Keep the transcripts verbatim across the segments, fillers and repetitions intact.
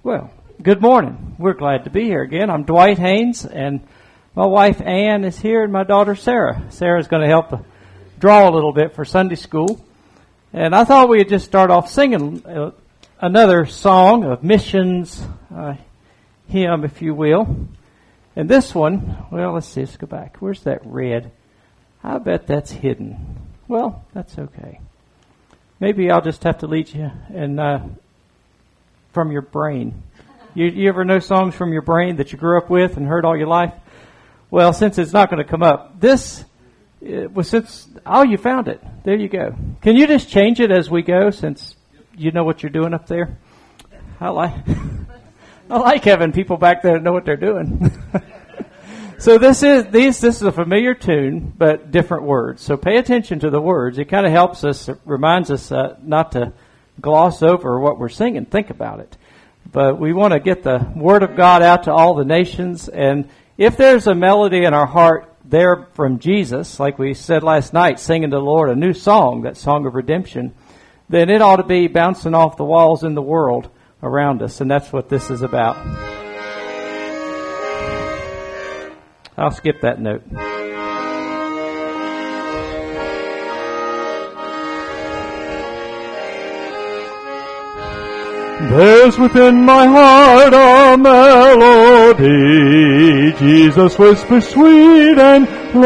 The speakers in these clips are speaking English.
Well, good morning. We're glad to be here again. I'm Dwight Haynes, and my wife Ann is here, and my daughter Sarah. Sarah's going to help draw a little bit for Sunday school. And I thought we'd just start off singing uh, another song of missions, uh, hymn, if you will. And this one, well, let's see, let's go back. Where's that red? I bet that's hidden. Well, that's okay. Maybe I'll just have to lead you and uh, from your brain. You, you ever know songs from your brain that you grew up with and heard all your life? Well, since it's not going to come up, this it was since oh, you found it. There you go. Can you just change it as we go, since you know what you're doing up there? I like I like having people back there that know what they're doing. So this is these this is a familiar tune, but different words. So pay attention to the words. It kind of helps us, it reminds us uh, not to gloss over what we're singing. Think about it. But we want to get the Word of God out to all the nations. And if there's a melody in our heart there from Jesus, like we said last night, singing to the Lord a new song, that song of redemption, then it ought to be bouncing off the walls in the world around us. And that's what this is about. I'll skip that note. There's within my heart a melody, Jesus whispers sweet and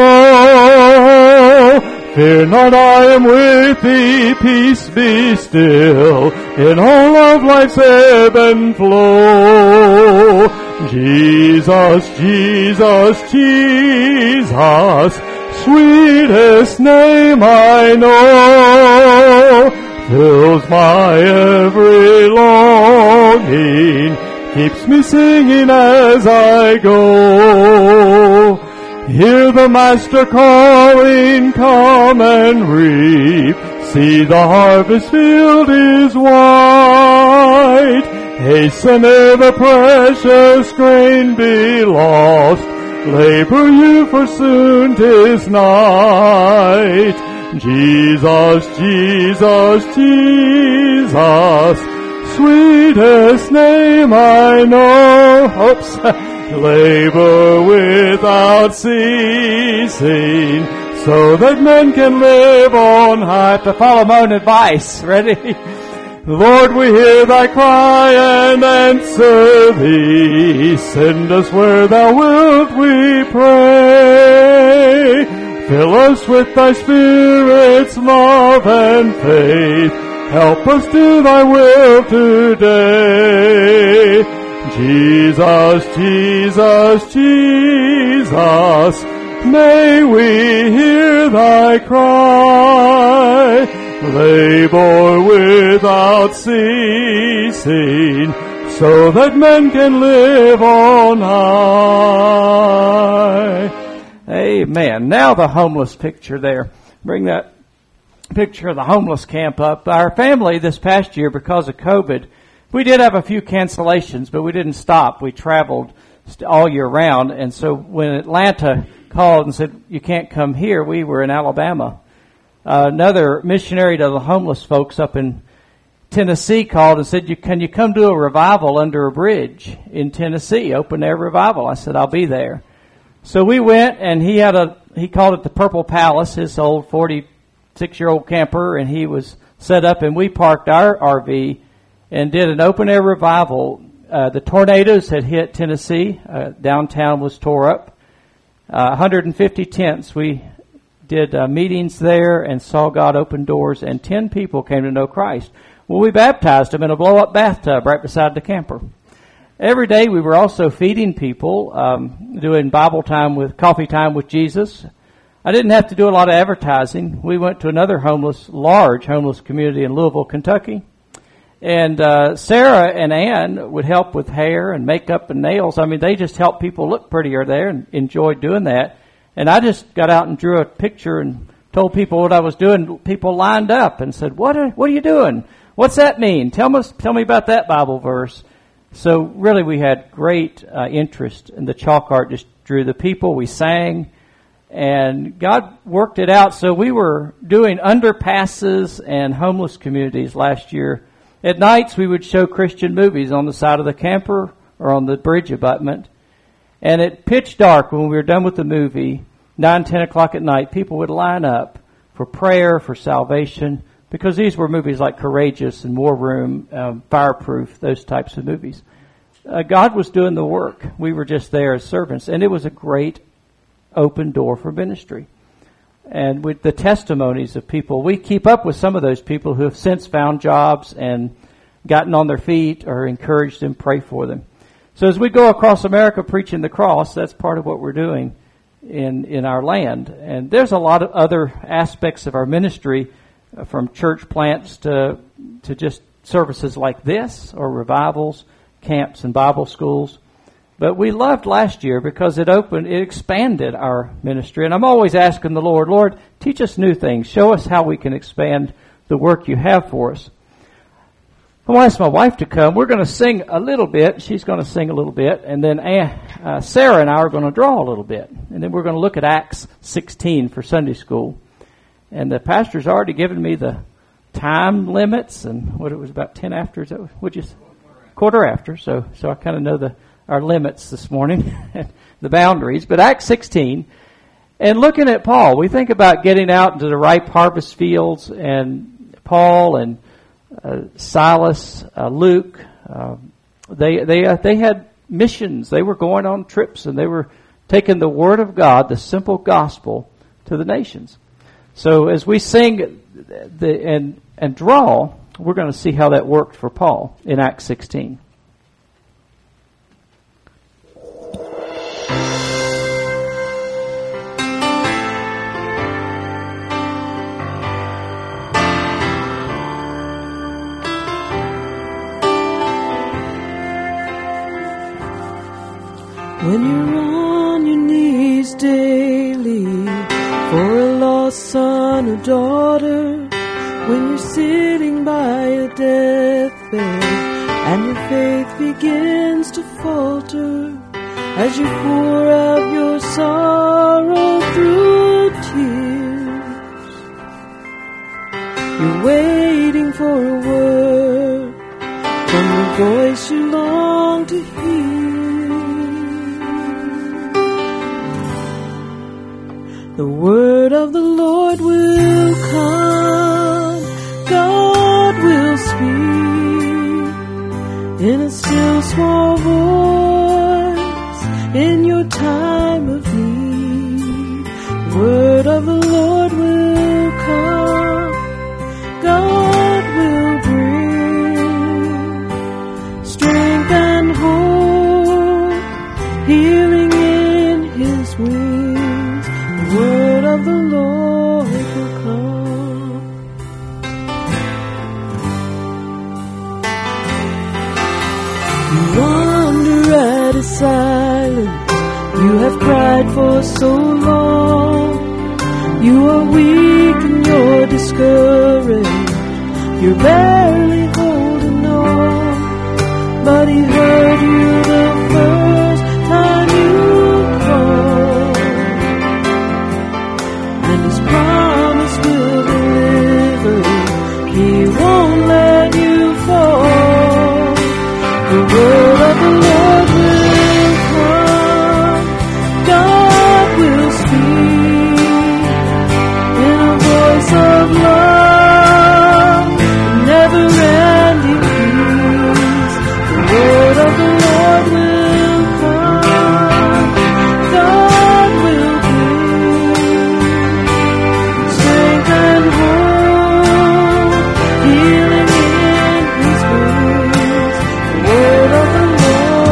low. Fear not, I am with thee, peace be still, in all of life's ebb and flow. Jesus, Jesus, Jesus, sweetest name I know, fills my every longing, keeps me singing as I go. Hear the Master calling, come and reap. See the harvest field is white. Hasten ere the precious grain be lost. Labor you, for soon 'tis night. Jesus, Jesus, Jesus, sweetest name I know. Oops. Labor without ceasing, so that men can live on high. I have to follow my own advice. Ready? Lord, we hear thy cry and answer thee. Send us where thou wilt, we pray. Fill us with thy Spirit's love and faith. Help us do thy will today. Jesus, Jesus, Jesus, may we hear thy cry. Labor without ceasing, so that men can live on high. Amen. Now the homeless picture there. Bring that picture of the homeless camp up. Our family this past year, because of COVID, we did have a few cancellations, but we didn't stop. We traveled all year round. And so when Atlanta called and said, you can't come here, we were in Alabama. Uh, another missionary to the homeless folks up in Tennessee called and said, you, can you come do a revival under a bridge in Tennessee, open air revival? I said, I'll be there. So we went, and he had a, he called it the Purple Palace, his old forty-six-year-old camper, and he was set up, and we parked our R V and did an open air revival. Uh, the tornadoes had hit Tennessee. Uh, downtown was tore up. Uh, one hundred fifty tents. We did uh, meetings there and saw God open doors, and ten people came to know Christ. Well, we baptized them in a blow-up bathtub right beside the camper. Every day we were also feeding people, um, doing Bible time with coffee time with Jesus. I didn't have to do a lot of advertising. We went to another homeless, large homeless community in Louisville, Kentucky. And uh, Sarah and Ann would help with hair and makeup and nails. I mean, they just helped people look prettier there and enjoyed doing that. And I just got out and drew a picture and told people what I was doing. People lined up and said, "What are what are you doing? What's that mean? Tell me tell me about that Bible verse." So really, we had great uh, interest, and the chalk art just drew the people. We sang, and God worked it out. So we were doing underpasses and homeless communities last year At nights, we would show Christian movies on the side of the camper or on the bridge abutment. And at pitch dark, when we were done with the movie, nine, ten o'clock at night, people would line up for prayer, for salvation, because these were movies like Courageous and War Room, um, Fireproof, those types of movies. Uh, God was doing the work. We were just there as servants. And it was a great open door for ministry. And with the testimonies of people, we keep up with some of those people who have since found jobs and gotten on their feet or encouraged them, pray for them. So as we go across America preaching the cross, that's part of what we're doing in, in our land. And there's a lot of other aspects of our ministry, uh, from church plants to, to just services like this or revivals, camps and Bible schools. But we loved last year because it opened, it expanded our ministry. And I'm always asking the Lord, Lord, teach us new things. Show us how we can expand the work you have for us. I want to ask my wife to come. We're going to sing a little bit. She's going to sing a little bit. And then uh, Sarah and I are going to draw a little bit. And then we're going to look at Acts sixteen for Sunday school. And the pastor's already given me the time limits. And what it was about ten after. Is that what you say? Quarter after. So, so I kind of know the our limits this morning, the boundaries. But Acts sixteen, and looking at Paul, we think about getting out into the ripe harvest fields, and Paul and uh, Silas, uh, Luke, uh, they they uh, they had missions. They were going on trips, and they were taking the word of God, the simple gospel, to the nations. So as we sing the and and draw, we're going to see how that worked for Paul in Acts sixteen. When you're on your knees daily for a lost son or daughter, when you're sitting by a deathbed and your faith begins to falter as you pour out your sorrow through tears, you're waiting for a word from the voice you long to hear. The word of the Lord will come, God will speak in a still small voice in your time of need. The word of the Lord will come, God will bring strength and hope, healing in His wings. The word of the Lord will come. You wonder at His silence. You have cried for so long. You are weak and you're discouraged. You're barely holding on. But He heard you the first time you called. His promise will deliver. He won't let you fall. The word of the Lord will come. God will speak in a voice of love, never-ending peace. The word of the Lord will come. God will healing in His wings. The word of the Lord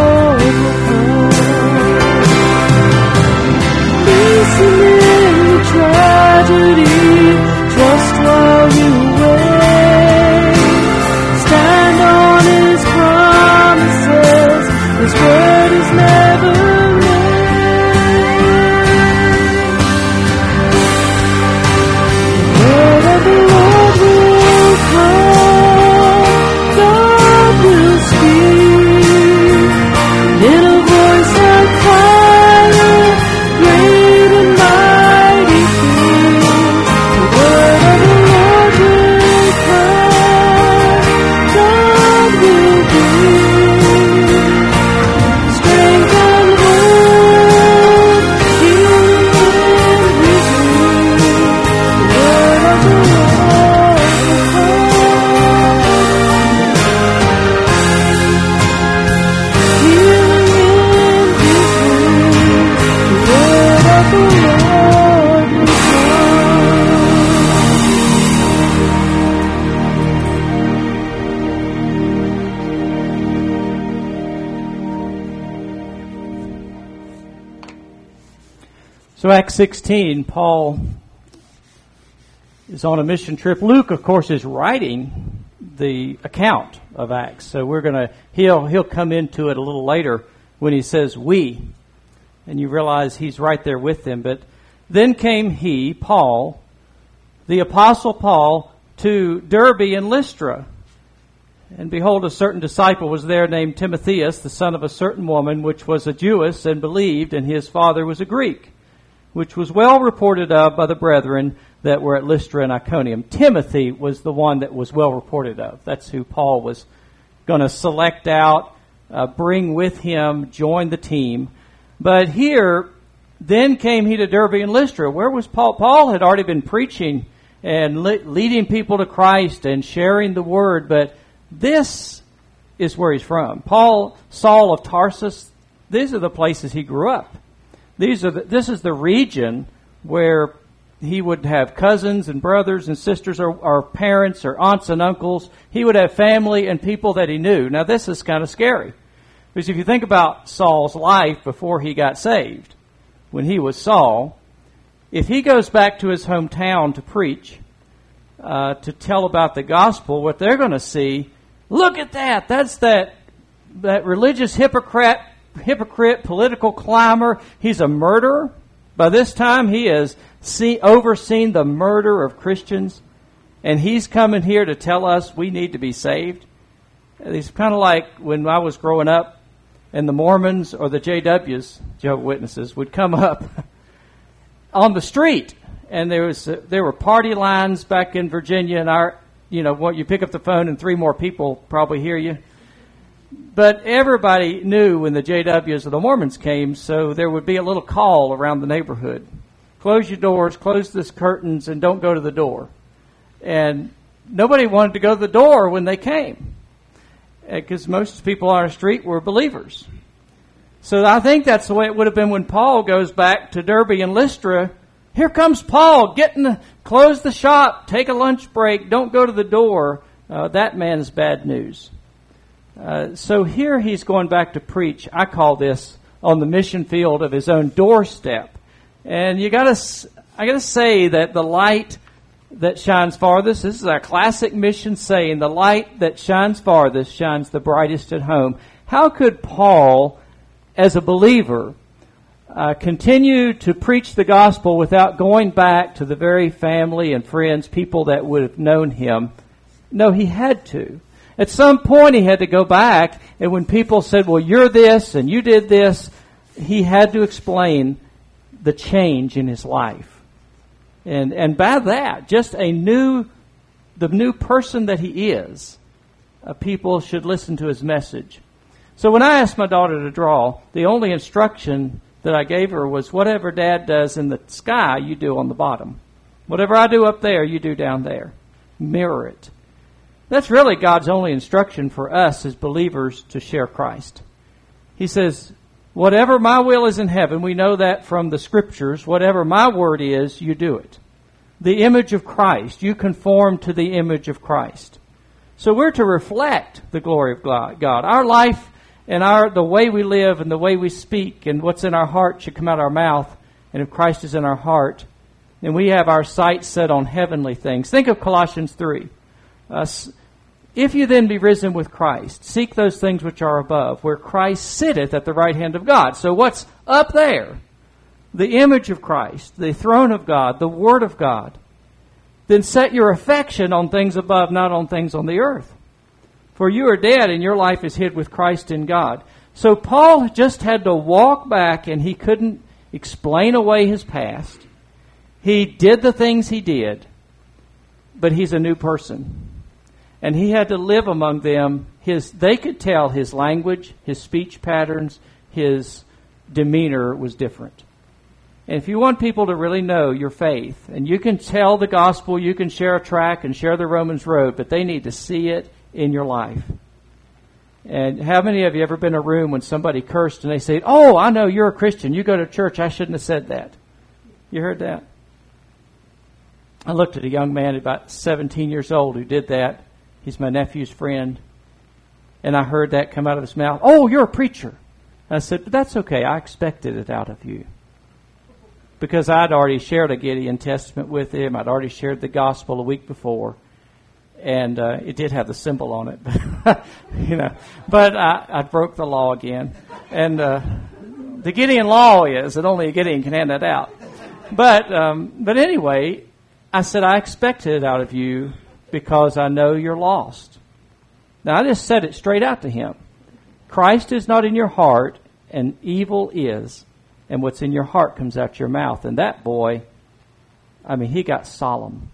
So Acts sixteen, Paul is on a mission trip. Luke, of course, is writing the account of Acts. So we're going to, he'll, he'll come into it a little later when he says we. And you realize he's right there with them. But then came he, Paul, the apostle Paul, to Derbe and Lystra. And behold, a certain disciple was there named Timotheus, the son of a certain woman, which was a Jewess and believed, and his father was a Greek, which was well reported of by the brethren that were at Lystra and Iconium. Timothy was the one that was well reported of. That's who Paul was going to select out, uh, bring with him, join the team. But here, then came he to Derbe and Lystra. Where was Paul? Paul had already been preaching and le- leading people to Christ and sharing the word, but this is where he's from. Paul, Saul of Tarsus, these are the places he grew up. These are the, this is the region where he would have cousins and brothers and sisters or, or parents or aunts and uncles. He would have family and people that he knew. Now this is kind of scary. Because if you think about Saul's life before he got saved, when he was Saul, if he goes back to his hometown to preach, uh, to tell about the gospel, what they're going to see, look at that, that's that, that religious hypocrite, hypocrite, political climber. He's a murderer. By this time, he has see, overseen the murder of Christians, and he's coming here to tell us we need to be saved. It's kind of like when I was growing up, and the Mormons or the J Ws, Jehovah's Witnesses, would come up on the street, and there was uh, there were party lines back in Virginia, and our, you know, what you pick up the phone and three more people probably hear you. But everybody knew when the J Ws or the Mormons came, so there would be a little call around the neighborhood. Close your doors, close the curtains, and don't go to the door. And nobody wanted to go to the door when they came, because most people on our street were believers. So I think that's the way it would have been when Paul goes back to Derbe and Lystra. Here comes Paul, get in the, close the shop, take a lunch break, don't go to the door. Uh, that man's bad news. Uh, so here he's going back to preach. I call this on the mission field of his own doorstep. And you gotta, I gotta say that the light that shines farthest, this is our classic mission saying, the light that shines farthest shines the brightest at home. How could Paul, as a believer, uh, continue to preach the gospel without going back to the very family and friends, people that would have known him? No, he had to. At some point he had to go back, and when people said, well, you're this and you did this, he had to explain the change in his life. And and by that, just a new, the new person that he is, uh, people should listen to his message. So when I asked my daughter to draw, the only instruction that I gave her was whatever Dad does in the sky, you do on the bottom. Whatever I do up there, you do down there. Mirror it. That's really God's only instruction for us as believers to share Christ. He says, whatever my will is in heaven, we know that from the Scriptures, whatever my word is, you do it. The image of Christ, you conform to the image of Christ. So we're to reflect the glory of God. Our life and our the way we live and the way we speak and what's in our heart should come out of our mouth. And if Christ is in our heart, then we have our sights set on heavenly things. Think of Colossians three. Uh, if you then be risen with Christ, seek those things which are above, where Christ sitteth at the right hand of God. So what's up there? The image of Christ, the throne of God, the Word of God. Then set your affection on things above, not on things on the earth. For you are dead, and your life is hid with Christ in God. So Paul just had to walk back, and he couldn't explain away his past. He did the things he did, but he's a new person. And he had to live among them. His, they could tell his language, his speech patterns, his demeanor was different. And if you want people to really know your faith, and you can tell the gospel, you can share a tract and share the Romans road, but they need to see it in your life. And how many of you ever been in a room when somebody cursed and they say, oh, I know you're a Christian. You go to church. I shouldn't have said that. You heard that? I looked at a young man about seventeen years old who did that. He's my nephew's friend. And I heard that come out of his mouth. Oh, you're a preacher. And I said, but that's okay. I expected it out of you. because I'd already shared a Gideon Testament with him. I'd already shared the gospel a week before. And uh, it did have the symbol on it, you know. But I, I broke the law again. And uh, the Gideon law is that only a Gideon can hand that out. But um, but anyway, I said, I expected it out of you because I know you're lost. Now, I just said it straight out to him. Christ is not in your heart, and evil is. And what's in your heart comes out your mouth. And that boy, I mean, he got solemn.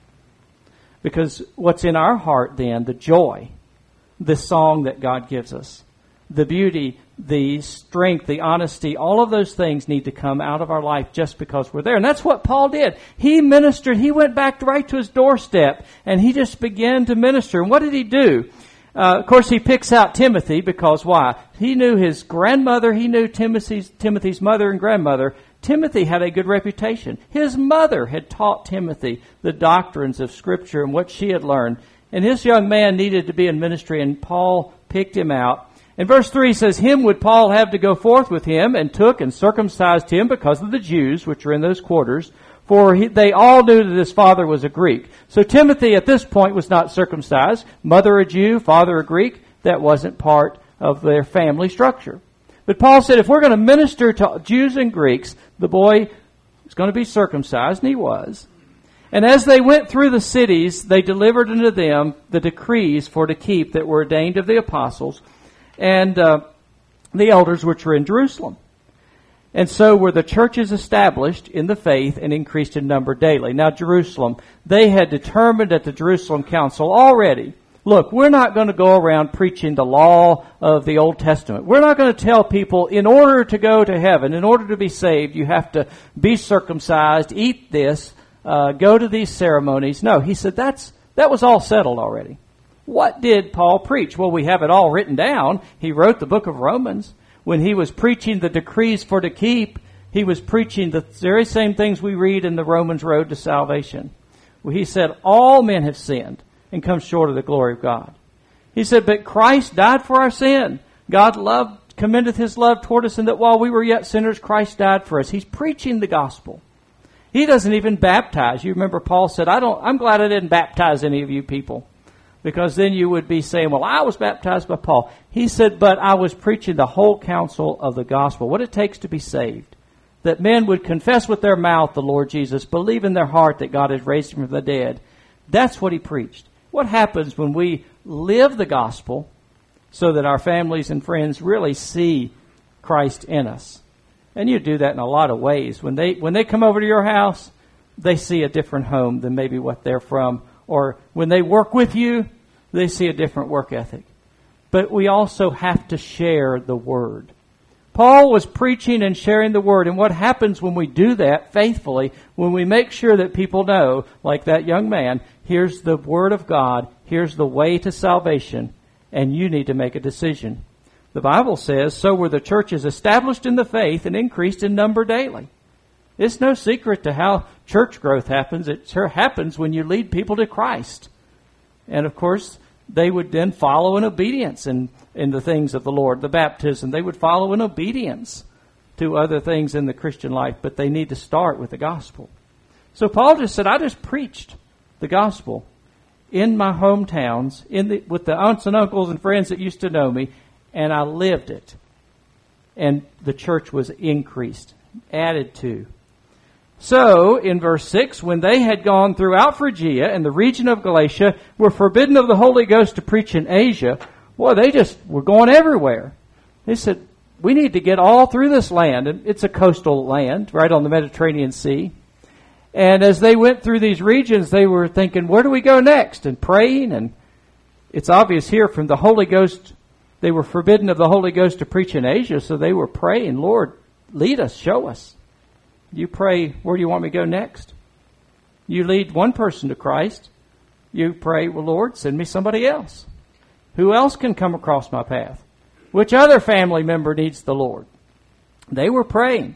Because what's in our heart then, the joy, the song that God gives us, the beauty, the strength, the honesty, all of those things need to come out of our life just because we're there. And that's what Paul did. He ministered. He went back right to his doorstep and he just began to minister. And what did he do? Uh, of course, he picks out Timothy because why? He knew his grandmother. He knew Timothy's, Timothy's mother and grandmother. Timothy had a good reputation. His mother had taught Timothy the doctrines of Scripture and what she had learned. And this young man needed to be in ministry, and Paul picked him out. And verse three says, Him would Paul have to go forth with him, and took and circumcised him because of the Jews, which are in those quarters, for he, they all knew that his father was a Greek. So Timothy at this point was not circumcised. Mother a Jew, father a Greek. That wasn't part of their family structure. But Paul said, if we're going to minister to Jews and Greeks, the boy is going to be circumcised, and he was. And as they went through the cities, they delivered unto them the decrees for to keep that were ordained of the apostles and uh, the elders which were in Jerusalem. And so were the churches established in the faith and increased in number daily. Now Jerusalem, they had determined at the Jerusalem Council already, look, we're not going to go around preaching the law of the Old Testament. We're not going to tell people in order to go to heaven, in order to be saved, you have to be circumcised, eat this, uh, go to these ceremonies. No, he said that's that was all settled already. What did Paul preach? Well, we have it all written down. He wrote the book of Romans. When he was preaching the decrees for to keep, he was preaching the very same things we read in the Romans road to salvation. Well, he said all men have sinned and come short of the glory of God. He said, but Christ died for our sin. God loved, commendeth his love toward us, and that while we were yet sinners, Christ died for us. He's preaching the gospel. He doesn't even baptize. You remember Paul said, I don't, I'm glad I didn't baptize any of you people, because then you would be saying, well, I was baptized by Paul. He said, but I was preaching the whole counsel of the gospel, what it takes to be saved. That men would confess with their mouth the Lord Jesus, believe in their heart that God has raised him from the dead. That's what he preached. What happens when we live the gospel so that our families and friends really see Christ in us? And you do that in a lot of ways. When they when they come over to your house, they see a different home than maybe what they're from. Or when they work with you, they see a different work ethic. But we also have to share the word. Paul was preaching and sharing the word. And what happens when we do that faithfully, when we make sure that people know, like that young man, here's the word of God, here's the way to salvation, and you need to make a decision. The Bible says, so were the churches established in the faith and increased in number daily. It's no secret to how church growth happens. It sure happens when you lead people to Christ. And of course, they would then follow in obedience in, in the things of the Lord, the baptism. They would follow in obedience to other things in the Christian life, but they need to start with the gospel. So Paul just said, I just preached the gospel in my hometowns, in the, with the aunts and uncles and friends that used to know me, and I lived it. And the church was increased, added to. So, in verse six, when they had gone throughout Phrygia and the region of Galatia, were forbidden of the Holy Ghost to preach in Asia, boy, they just were going everywhere. They said, we need to get all through this land. And it's a coastal land, right on the Mediterranean Sea. And as they went through these regions, they were thinking, where do we go next? And praying, and it's obvious here from the Holy Ghost, they were forbidden of the Holy Ghost to preach in Asia, so they were praying, Lord, lead us, show us. You pray, where do you want me to go next? You lead one person to Christ. You pray, well, Lord, send me somebody else. Who else can come across my path? Which other family member needs the Lord? They were praying.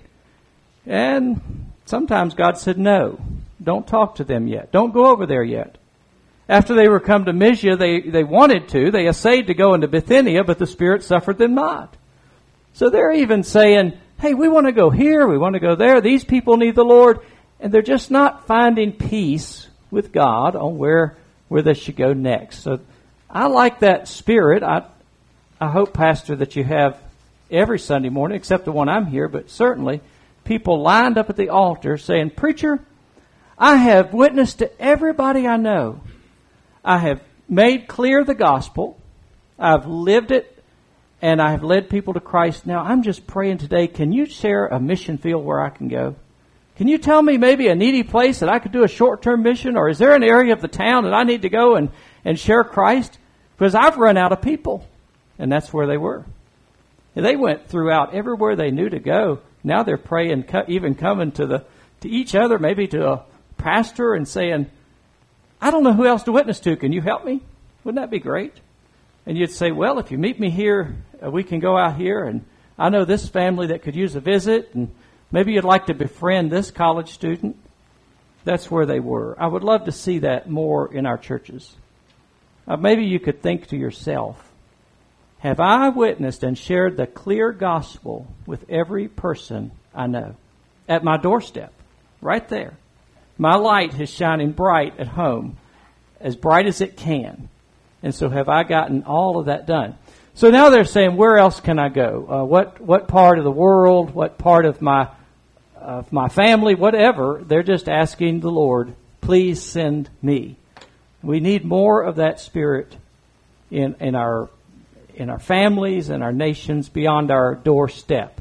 And sometimes God said, no, don't talk to them yet. Don't go over there yet. After they were come to Mysia, they, they wanted to. They essayed to go into Bithynia, but the Spirit suffered them not. So they're even saying, hey, we want to go here, we want to go there, these people need the Lord, and they're just not finding peace with God on where, where they should go next. So I like that spirit. I, I hope, Pastor, that you have every Sunday morning, except the one I'm here, but certainly people lined up at the altar saying, Preacher, I have witnessed to everybody I know. I have made clear the gospel. I've lived it. And I have led people to Christ. Now, I'm just praying today, can you share a mission field where I can go? Can you tell me maybe a needy place that I could do a short-term mission? Or is there an area of the town that I need to go and, and share Christ? Because I've run out of people. And that's where they were. And they went throughout everywhere they knew to go. Now they're praying, even coming to the to each other, maybe to a pastor and saying, I don't know who else to witness to. Can you help me? Wouldn't that be great? And you'd say, well, if you meet me here, uh, we can go out here, and I know this family that could use a visit, and maybe you'd like to befriend this college student. That's where they were. I would love to see that more in our churches. Uh, maybe you could think to yourself, have I witnessed and shared the clear gospel with every person I know? At my doorstep, right there. My light is shining bright at home, as bright as it can. And so have I gotten all of that done? So now they're saying, where else can I go? Uh, what what part of the world, what part of my of my family, whatever. They're just asking the Lord, please send me. We need more of that spirit in, in our in our families and our nations beyond our doorstep.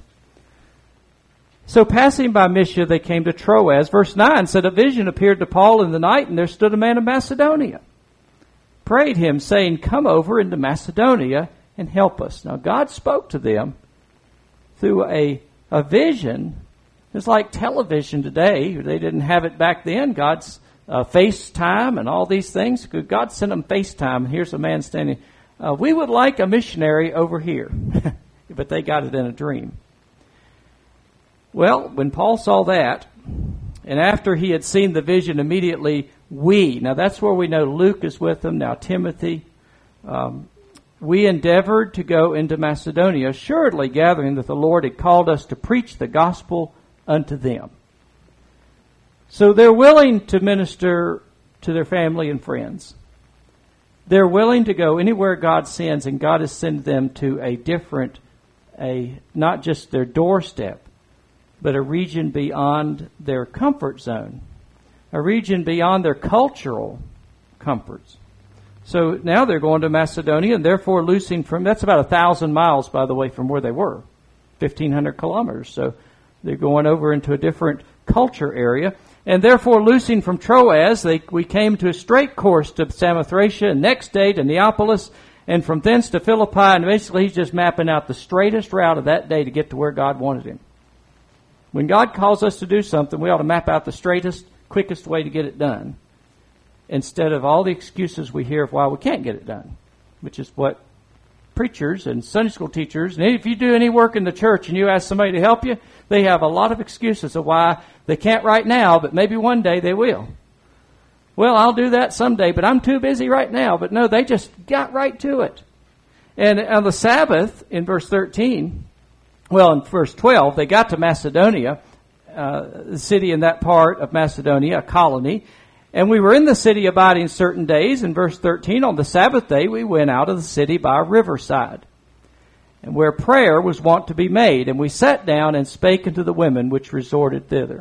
So passing by Mysia, they came to Troas. Verse nine said, a vision appeared to Paul in the night, and there stood a man of Macedonia. Prayed him, saying, come over into Macedonia and help us. Now, God spoke to them through a, a vision. It's like television today. They didn't have it back then. God's uh, FaceTime and all these things. God sent them FaceTime. And here's a man standing. Uh, we would like a missionary over here. But they got it in a dream. Well, when Paul saw that, and after he had seen the vision, immediately we, now that's where we know Luke is with them, now Timothy, um, we endeavored to go into Macedonia, assuredly gathering that the Lord had called us to preach the gospel unto them. So they're willing to minister to their family and friends. They're willing to go anywhere God sends, and God has sent them to a different, a not just their doorstep, but a region beyond their comfort zone, a region beyond their cultural comforts. So now they're going to Macedonia, and therefore loosing from, that's about a thousand miles, by the way, from where they were, fifteen hundred kilometers. So they're going over into a different culture area. And therefore loosing from Troas, they, we came to a straight course to Samothracia, and next day to Neapolis, and from thence to Philippi. And basically he's just mapping out the straightest route of that day to get to where God wanted him. When God calls us to do something, we ought to map out the straightest, quickest way to get it done, instead of all the excuses we hear of why we can't get it done, which is what preachers and Sunday school teachers, and if you do any work in the church and you ask somebody to help you, they have a lot of excuses of why they can't right now, but maybe one day they will. Well, I'll do that someday, but I'm too busy right now. But no, they just got right to it. And on the Sabbath, in verse thirteen, well, in verse twelve, they got to Macedonia, uh, the city in that part of Macedonia, a colony. And we were in the city abiding certain days. In verse thirteen, on the Sabbath day, we went out of the city by a riverside, and where prayer was wont to be made. And we sat down and spake unto the women which resorted thither.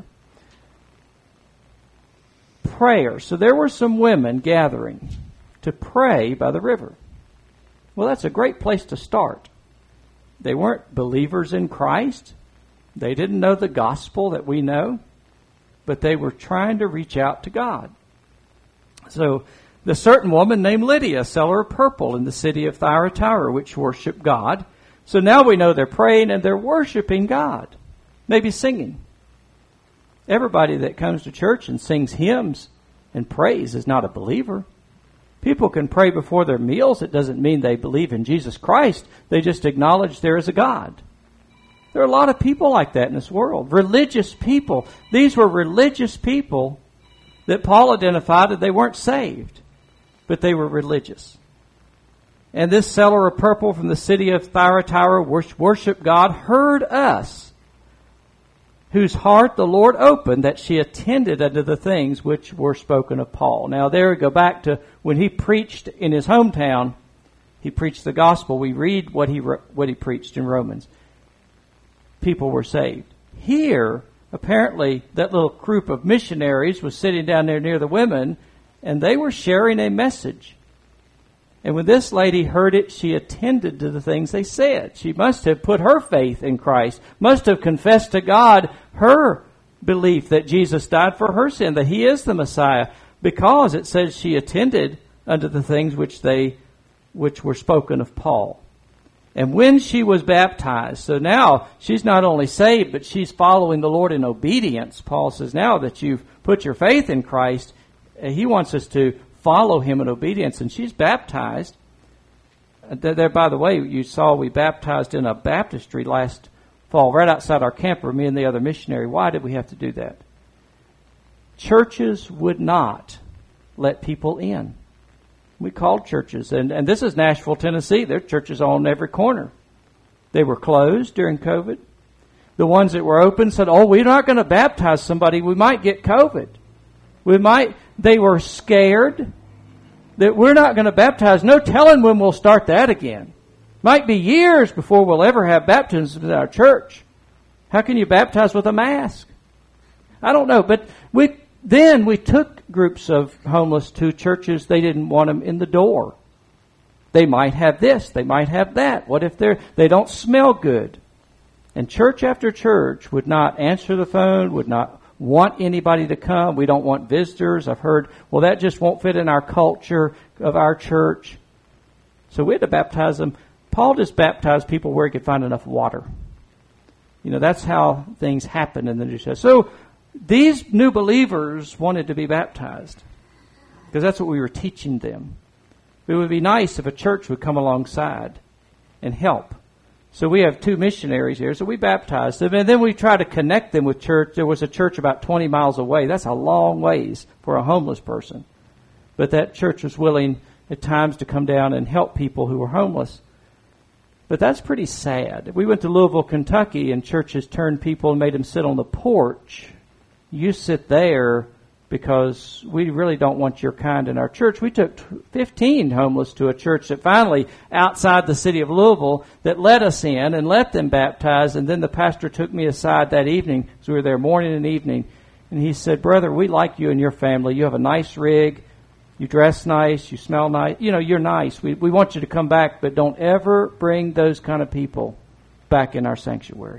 Prayer. So there were some women gathering to pray by the river. Well, that's a great place to start. They weren't believers in Christ. They didn't know the gospel that we know, but they were trying to reach out to God. So the certain woman named Lydia, seller of purple in the city of Thyatira, which worshiped God. So now we know they're praying and they're worshiping God, maybe singing. Everybody that comes to church and sings hymns and prays is not a believer. People can pray before their meals. It doesn't mean they believe in Jesus Christ. They just acknowledge there is a God. There are a lot of people like that in this world. Religious people. These were religious people that Paul identified that they weren't saved, but they were religious. And this seller of purple from the city of Thyatira worshiped God, heard us. whose heart the Lord opened, that she attended unto the things which were spoken of Paul. Now there we go back to when he preached in his hometown. He preached the gospel. We read what he what he preached in Romans. People were saved. Here, apparently, that little group of missionaries was sitting down there near the women, and they were sharing a message. And when this lady heard it, she attended to the things they said. She must have put her faith in Christ, must have confessed to God her belief that Jesus died for her sin, that He is the Messiah, because it says she attended unto the things which they which were spoken of Paul. And when she was baptized, so now she's not only saved, but she's following the Lord in obedience. Paul says now that you've put your faith in Christ, he wants us to follow Him in obedience, and she's baptized. There, by the way, you saw we baptized in a baptistry last fall, right outside our camper, me and the other missionary. Why did we have to do that? Churches would not let people in. We called churches, and, and this is Nashville, Tennessee. There are churches on every corner. They were closed during COVID. The ones that were open said, oh, we're not going to baptize somebody. We might get COVID. We might. They were scared that we're not going to baptize. No telling when we'll start that again. Might be years before we'll ever have baptisms in our church. How can you baptize with a mask? I don't know, but we then we took groups of homeless to churches. They didn't want them in the door. They might have this, they might have that. What if they're they don't smell good? And church after church would not answer the phone, would not want anybody to come. We don't want visitors. I've heard, well, that just won't fit in our culture of our church. So we had to baptize them. Paul just baptized people where he could find enough water. You know, that's how things happen in the New Testament. So these new believers wanted to be baptized because that's what we were teaching them. It would be nice if a church would come alongside and help. So we have two missionaries here, so we baptized them, and then we try to connect them with church. There was a church about twenty miles away. That's a long ways for a homeless person. But that church was willing at times to come down and help people who were homeless. But that's pretty sad. We went to Louisville, Kentucky, and churches turned people and made them sit on the porch. You sit there because we really don't want your kind in our church. We took fifteen homeless to a church that finally, outside the city of Louisville, that let us in and let them baptize. And then the pastor took me aside that evening, because we were there morning and evening, and he said, brother, we like you and your family. You have a nice rig. You dress nice. You smell nice. You know, you're nice. We, we want you to come back, but don't ever bring those kind of people back in our sanctuary.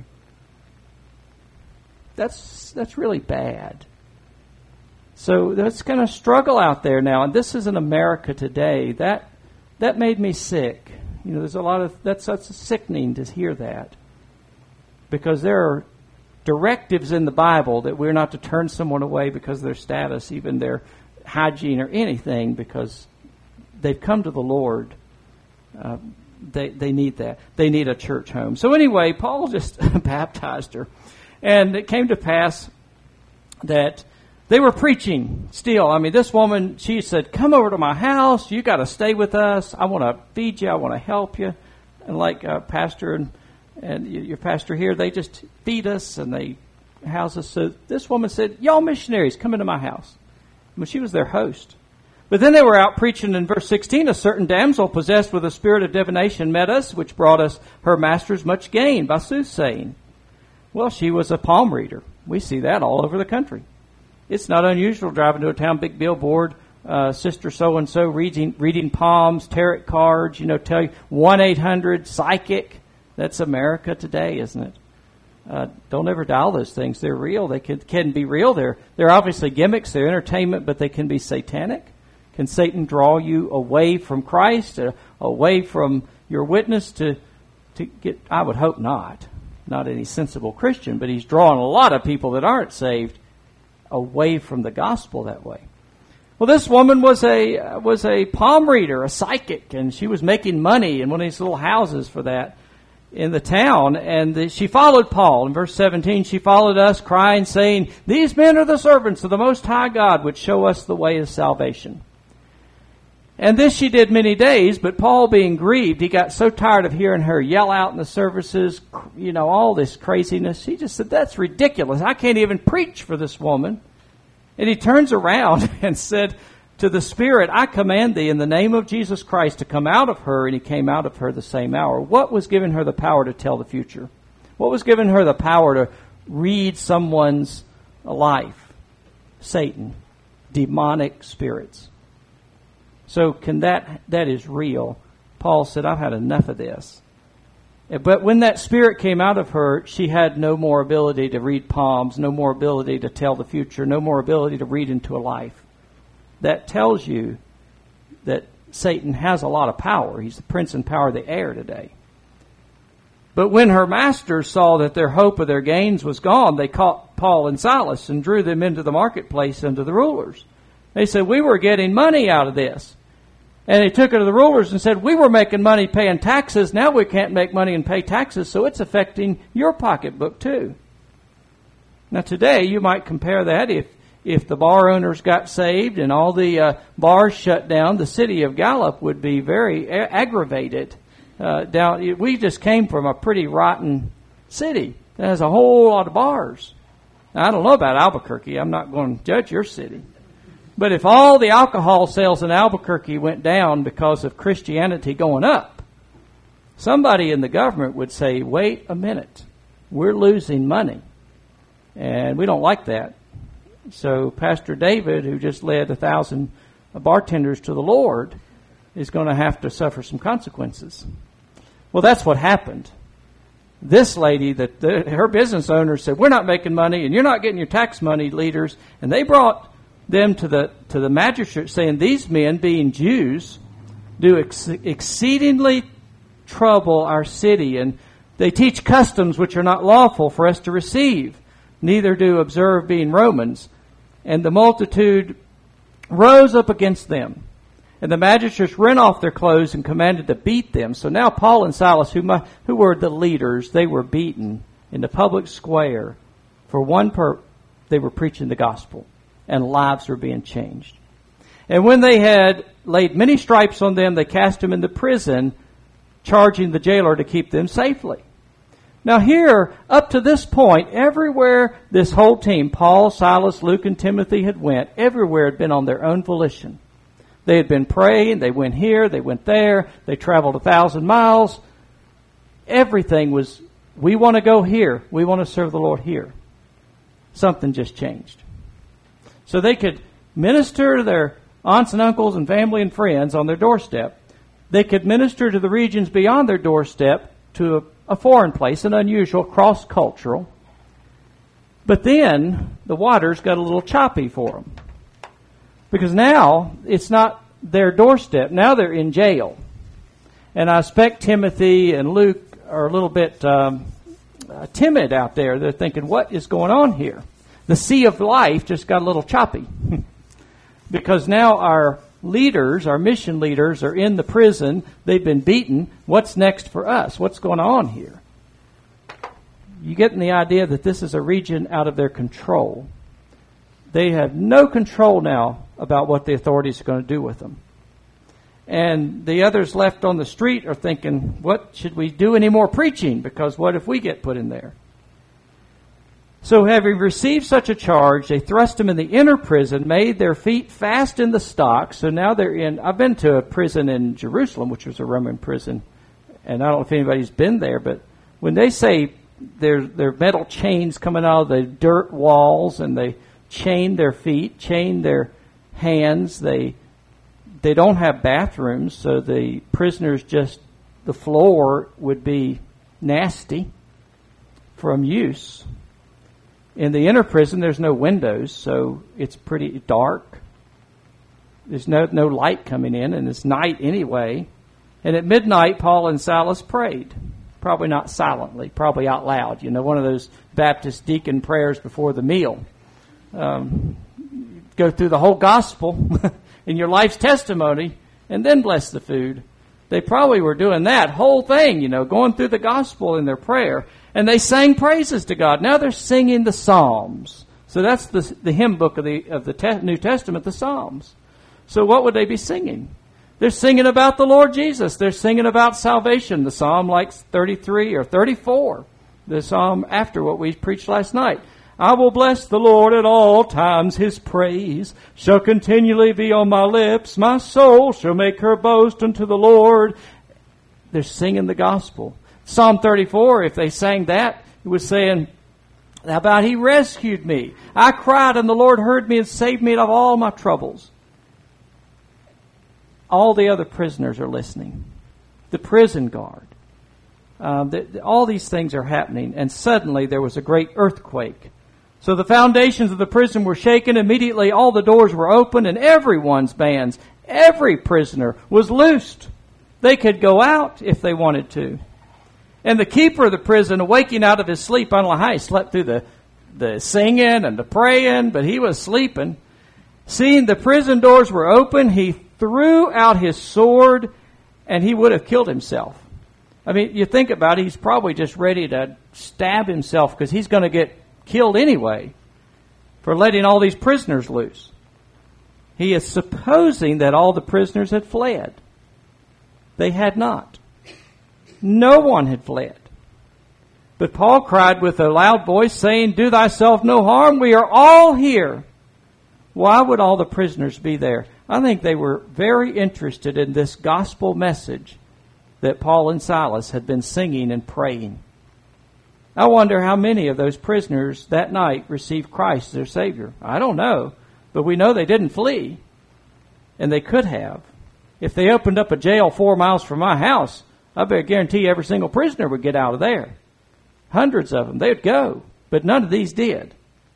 That's that's really bad. So that's kind of struggle out there now, and this is in America today. That that made me sick. You know, there's a lot of that's that's sickening to hear that, because there are directives in the Bible that we're not to turn someone away because of their status, even their hygiene or anything, because they've come to the Lord. Uh, they they need that. They need a church home. So anyway, Paul just baptized her. And it came to pass that they were preaching still. I mean, this woman, she said, come over to my house. You got to stay with us. I want to feed you. I want to help you. And like uh, pastor and, and your pastor here, they just feed us and they house us. So this woman said, y'all missionaries, come into my house. Well, she was their host. But then they were out preaching in verse sixteen. A certain damsel possessed with a spirit of divination met us, which brought us her masters much gain by soothsaying. Well, she was a palm reader. We see that all over the country. It's not unusual driving to a town, big billboard, uh, sister so-and-so reading, reading palms, tarot cards, you know, tell you one eight hundred psychic. That's America today, isn't it? Uh, don't ever dial those things. They're real. They can, can be real. They're, they're obviously gimmicks. They're entertainment, but they can be satanic. Can Satan draw you away from Christ, uh, away from your witness to, to get, I would hope not. Not any sensible Christian, but he's drawing a lot of people that aren't saved away from the gospel that way. Well, this woman was a was a palm reader, a psychic, and she was making money in one of these little houses for that in the town. And the, she followed Paul. In verse seventeen, she followed us, crying, saying, these men are the servants of the Most High God, which show us the way of salvation. And this she did many days, but Paul, being grieved, he got so tired of hearing her yell out in the services, you know, all this craziness. He just said, that's ridiculous. I can't even preach for this woman. And he turns around and said to the spirit, I command thee in the name of Jesus Christ to come out of her. And he came out of her the same hour. What was giving her the power to tell the future? What was giving her the power to read someone's life? Satan. Demonic spirits. So can that, that is real. Paul said, I've had enough of this. But when that spirit came out of her, she had no more ability to read palms, no more ability to tell the future, no more ability to read into a life. That tells you that Satan has a lot of power. He's the prince and power of the air today. But when her masters saw that their hope of their gains was gone, they caught Paul and Silas and drew them into the marketplace unto the rulers. They said, we were getting money out of this. And they took it to the rulers and said, we were making money paying taxes. Now we can't make money and pay taxes, so it's affecting your pocketbook too. Now today you might compare that if if the bar owners got saved and all the uh, bars shut down, the city of Gallup would be very a- aggravated. Uh, down, we just came from a pretty rotten city that has a whole lot of bars. Now, I don't know about Albuquerque. I'm not going to judge your city. But if all the alcohol sales in Albuquerque went down because of Christianity going up, somebody in the government would say, wait a minute, we're losing money. And we don't like that. So Pastor David, who just led a thousand bartenders to the Lord, is going to have to suffer some consequences. Well, that's what happened. This lady, that the, her business owner said, we're not making money and you're not getting your tax money, leaders. And they brought them to the to the magistrate saying, these men, being Jews, do ex- exceedingly trouble our city, and they teach customs which are not lawful for us to receive, neither do observe, being Romans. And the multitude rose up against them. And the magistrates rent off their clothes and commanded to beat them. So now Paul and Silas, who, who were the leaders, they were beaten in the public square. For one per they were preaching the gospel, and lives were being changed. And when they had laid many stripes on them, they cast them into prison, charging the jailer to keep them safely. Now here, up to this point, everywhere this whole team, Paul, Silas, Luke, and Timothy had went, everywhere had been on their own volition. They had been praying, they went here, they went there, they traveled a thousand miles. Everything was, we want to go here, we want to serve the Lord here. Something just changed. So they could minister to their aunts and uncles and family and friends on their doorstep. They could minister to the regions beyond their doorstep, to a, a foreign place, an unusual, cross-cultural. But then the waters got a little choppy for them. Because now it's not their doorstep. Now they're in jail. And I expect Timothy and Luke are a little bit um, uh, timid out there. They're thinking, what is going on here? The sea of life just got a little choppy. Because now our leaders, our mission leaders, are in the prison. They've been beaten. What's next for us? What's going on here? You getting the idea that this is a region out of their control. They have no control now about what the authorities are going to do with them. And the others left on the street are thinking, what, should we do any more preaching? Because what if we get put in there? So having received such a charge, they thrust them in the inner prison, made their feet fast in the stocks. So now they're in, I've been to a prison in Jerusalem, which was a Roman prison. And I don't know if anybody's been there, but when they say there, there are metal chains coming out of the dirt walls, and they chain their feet, chain their hands, they they don't have bathrooms, so the prisoners just, the floor would be nasty from use. In the inner prison, there's no windows, so it's pretty dark. There's no, no light coming in, and it's night anyway. And at midnight, Paul and Silas prayed. Probably not silently, probably out loud. You know, one of those Baptist deacon prayers before the meal. Um, go through the whole gospel in your life's testimony, and then bless the food. They probably were doing that whole thing, you know, going through the gospel in their prayer. And they sang praises to God. Now they're singing the Psalms. So that's the, the hymn book of the of the te- New Testament, the Psalms. So what would they be singing? They're singing about the Lord Jesus. They're singing about salvation. The Psalm like thirty-three or thirty-four. the psalm after what we preached last night. I will bless the Lord at all times. His praise shall continually be on my lips. My soul shall make her boast unto the Lord. They're singing the gospel. Psalm thirty-four, if they sang that, it was saying about He rescued me. I cried and the Lord heard me and saved me of all my troubles. All the other prisoners are listening. The prison guard. Um, the, all these things are happening. And suddenly there was a great earthquake. So the foundations of the prison were shaken. Immediately all the doors were opened and everyone's bands, every prisoner was loosed. They could go out if they wanted to. And the keeper of the prison, awaking out of his sleep, I don't know how he slept through the, the singing and the praying, but he was sleeping. Seeing the prison doors were open, he threw out his sword and he would have killed himself. I mean, you think about it, he's probably just ready to stab himself because he's going to get killed anyway for letting all these prisoners loose. He is supposing that all the prisoners had fled. They had not. No one had fled. But Paul cried with a loud voice, saying, do thyself no harm, we are all here. Why would all the prisoners be there? I think they were very interested in this gospel message that Paul and Silas had been singing and praying. I wonder how many of those prisoners that night received Christ as their Savior. I don't know, but we know they didn't flee, and they could have. If they opened up a jail four miles from my house, I better guarantee every single prisoner would get out of there. Hundreds of them, they'd go, but none of these did.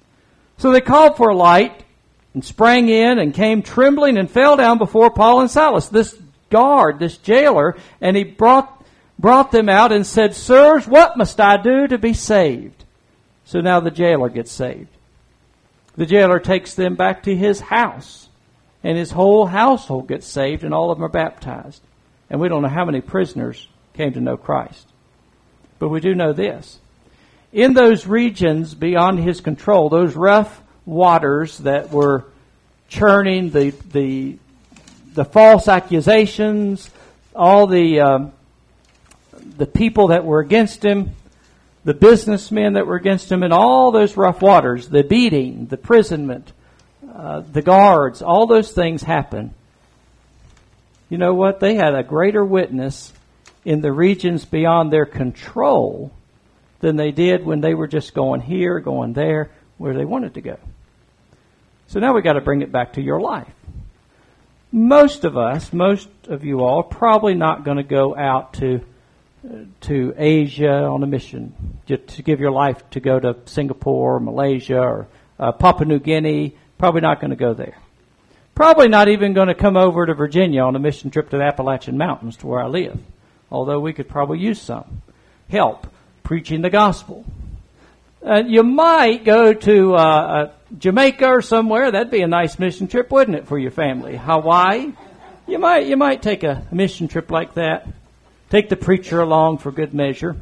So they called for a light and sprang in and came trembling and fell down before Paul and Silas, this guard, this jailer, and he brought brought them out and said, sirs, what must I do to be saved? So now the jailer gets saved. The jailer takes them back to his house, and his whole household gets saved, and all of them are baptized. And we don't know how many prisoners came to know Christ. But we do know this. In those regions beyond his control, those rough waters that were churning, the the the false accusations, all the um, the people that were against him, the businessmen that were against him, and all those rough waters, the beating, the imprisonment, uh, the guards, all those things happened. You know what? They had a greater witness in the regions beyond their control than they did when they were just going here, going there, where they wanted to go. So now we've got to bring it back to your life. Most of us, most of you all, probably not going to go out to to Asia on a mission, just to give your life to go to Singapore or Malaysia or uh, Papua New Guinea. Probably not going to go there. Probably not even going to come over to Virginia on a mission trip to the Appalachian Mountains to where I live, although we could probably use some help preaching the gospel. Uh, you might go to uh, uh, Jamaica or somewhere. That'd be a nice mission trip, wouldn't it, for your family? Hawaii. You might you might take a mission trip like that. Take the preacher along for good measure.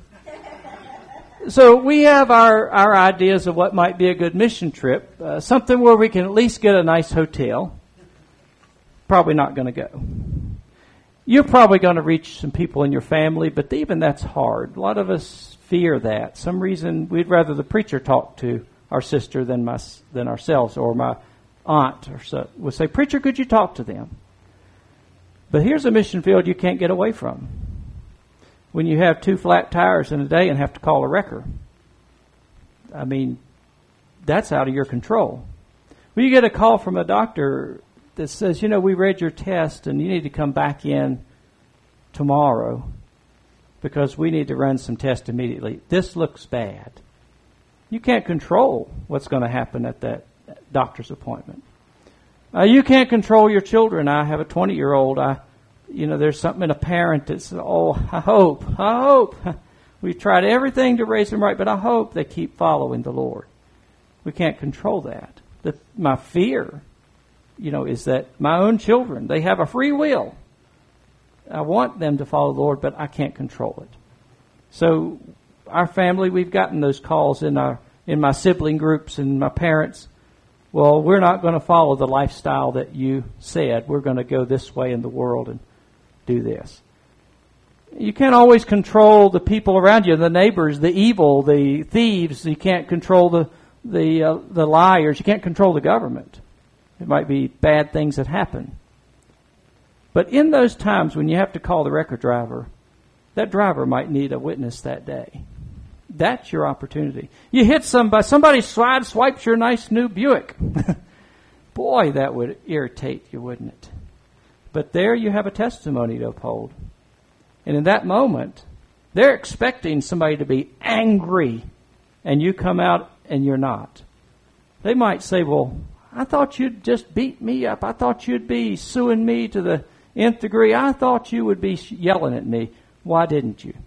So we have our, our ideas of what might be a good mission trip. Uh, something where we can at least get a nice hotel. Probably not going to go. You're probably going to reach some people in your family, but even that's hard. A lot of us fear that. Some reason we'd rather the preacher talk to our sister than my, than ourselves, or my aunt or so would say, preacher, could you talk to them? But here's a mission field you can't get away from. When you have two flat tires in a day and have to call a wrecker. I mean, that's out of your control. When you get a call from a doctor that says, you know, we read your test and you need to come back in tomorrow because we need to run some tests immediately. This looks bad. You can't control what's going to happen at that doctor's appointment. Uh, you can't control your children. I have a twenty-year-old. I, you know, there's something in a parent that's, oh, I hope, I hope. We've tried everything to raise them right, but I hope they keep following the Lord. We can't control that. The, my fear, you know, is that my own children, they have a free will. I want them to follow the Lord, but I can't control it. So our family, we've gotten those calls in our in my sibling groups and my parents. Well, we're not going to follow the lifestyle that you said. We're going to go this way in the world and do this. You can't always control the people around you, the neighbors, the evil, the thieves. You can't control the the uh, the liars. You can't control the government. It might be bad things that happen. But in those times when you have to call the record driver, that driver might need a witness that day. That's your opportunity. You hit somebody, somebody side swipes your nice new Buick. Boy, that would irritate you, wouldn't it? But there you have a testimony to uphold. And in that moment, they're expecting somebody to be angry, and you come out and you're not. They might say, well, I thought you'd just beat me up. I thought you'd be suing me to the nth degree. I thought you would be yelling at me. Why didn't you?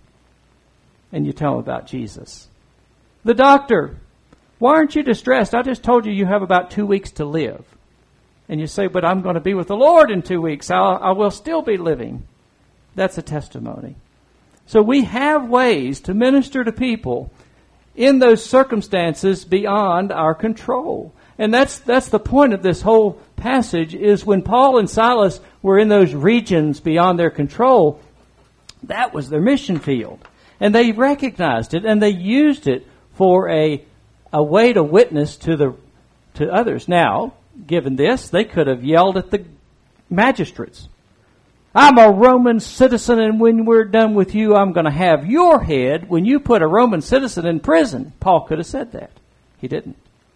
And you tell them about Jesus. The doctor, why aren't you distressed? I just told you you have about two weeks to live. And you say, but I'm going to be with the Lord in two weeks. I'll, I will still be living. That's a testimony. So we have ways to minister to people in those circumstances beyond our control. And that's that's the point of this whole passage, is when Paul and Silas were in those regions beyond their control, that was their mission field. And they recognized it, and they used it for a a way to witness to the to others. Now, given this, they could have yelled at the magistrates. I'm a Roman citizen, and when we're done with you, I'm going to have your head when you put a Roman citizen in prison. Paul could have said that. He didn't.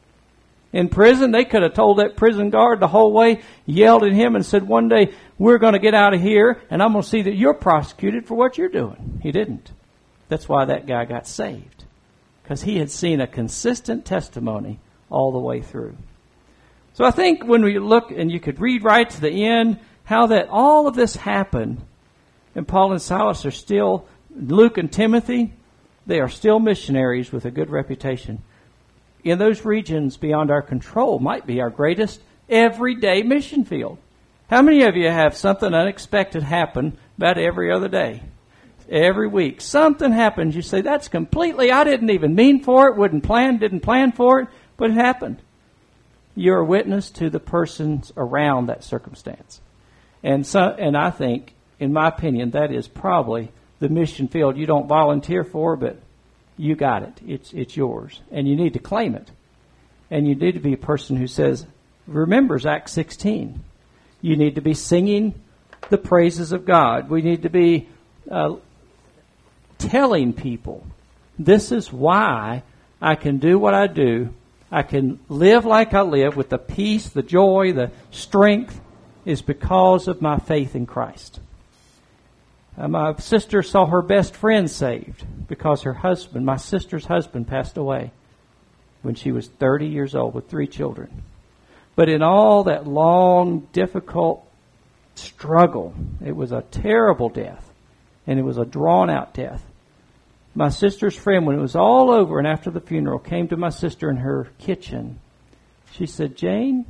In prison, they could have told that prison guard the whole way, yelled at him and said, one day, we're going to get out of here, and I'm going to see that you're prosecuted for what you're doing. He didn't. That's why that guy got saved, because he had seen a consistent testimony all the way through. So I think when we look, and you could read right to the end, how that all of this happened, and Paul and Silas are still, Luke and Timothy, they are still missionaries with a good reputation. In those regions beyond our control might be our greatest everyday mission field. How many of you have something unexpected happen about every other day? Every week. Something happens. You say, that's completely, I didn't even mean for it, wouldn't plan, didn't plan for it, but it happened. You're a witness to the persons around that circumstance. And so, and I think, in my opinion, that is probably the mission field you don't volunteer for, but you got it. It's it's yours. And you need to claim it. And you need to be a person who says, remembers Acts sixteen. You need to be singing the praises of God. We need to be uh, telling people, this is why I can do what I do. I can live like I live with the peace, the joy, the strength, is because of my faith in Christ. Uh, my sister saw her best friend saved because her husband, my sister's husband, passed away when she was thirty years old with three children. But in all that long, difficult struggle, it was a terrible death, and it was a drawn-out death. My sister's friend, when it was all over and after the funeral, came to my sister in her kitchen. She said, Jane,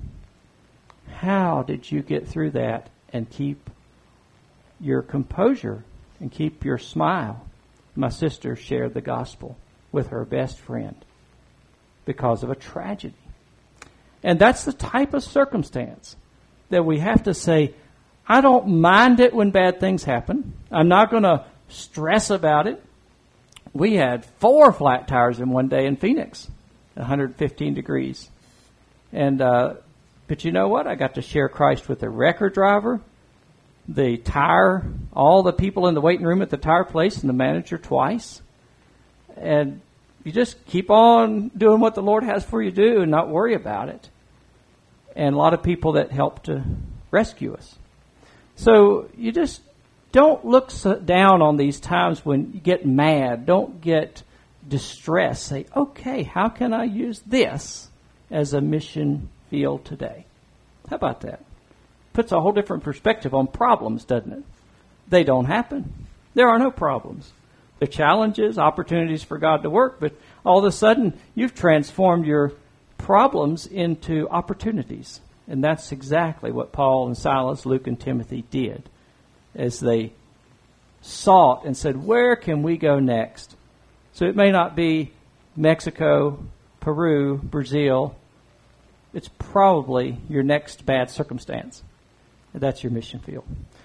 how did you get through that and keep your composure and keep your smile? My sister shared the gospel with her best friend because of a tragedy. And that's the type of circumstance that we have to say, I don't mind it when bad things happen. I'm not going to stress about it. We had four flat tires in one day in Phoenix, one hundred fifteen degrees. And, uh, but you know what? I got to share Christ with the record driver, the tire, all the people in the waiting room at the tire place, and the manager twice. And you just keep on doing what the Lord has for you to do and not worry about it. And a lot of people that help to rescue us. So you just don't look down on these times when you get mad. Don't get distressed. Say, okay, how can I use this as a mission field today? How about that? Puts a whole different perspective on problems, doesn't it? They don't happen. There are no problems. They're challenges, opportunities for God to work, but all of a sudden you've transformed your problems into opportunities. And that's exactly what Paul and Silas, Luke and Timothy did as they sought and said, where can we go next? So it may not be Mexico, Peru, Brazil. It's probably your next bad circumstance. That's your mission field.